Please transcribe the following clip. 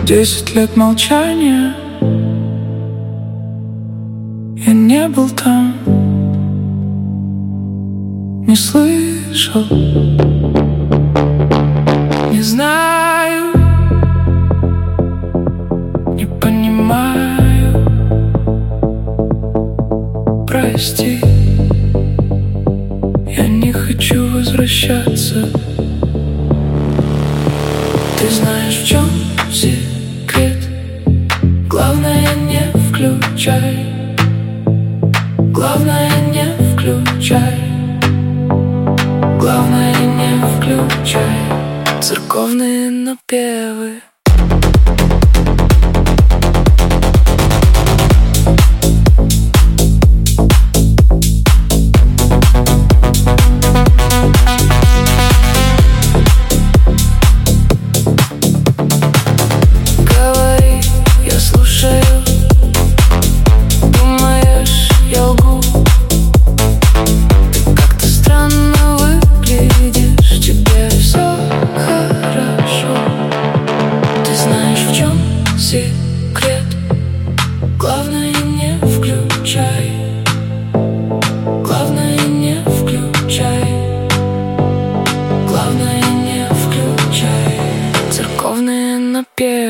10 лет молчания. Я не был там, не слышал, не знаю, не понимаю. Прости, я не хочу возвращаться. Ты знаешь, в чем секрет? Главное, не включай. Главное, не включай. Главное, не включай церковные напевы. Говори, я слушаю. Думаешь, я лгу? Ты как-то странно выглядишь, тебе все хорошо. Ты знаешь, в чем секрет? Главное, не включай. Главное, не включай. Главное, не включай церковные напевы.